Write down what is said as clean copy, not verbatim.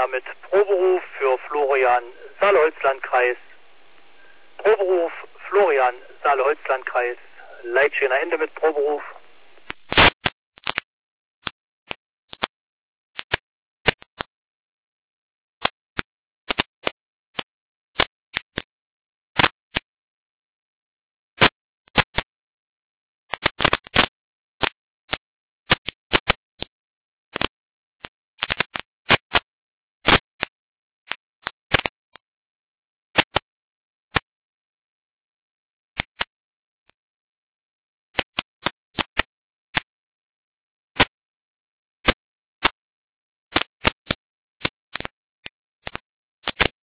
damit Proberuf für Florian, Saale-Holzlandkreis. Proberuf Florian, Saale-Holzlandkreis. Leitschäner Ende mit Proberuf.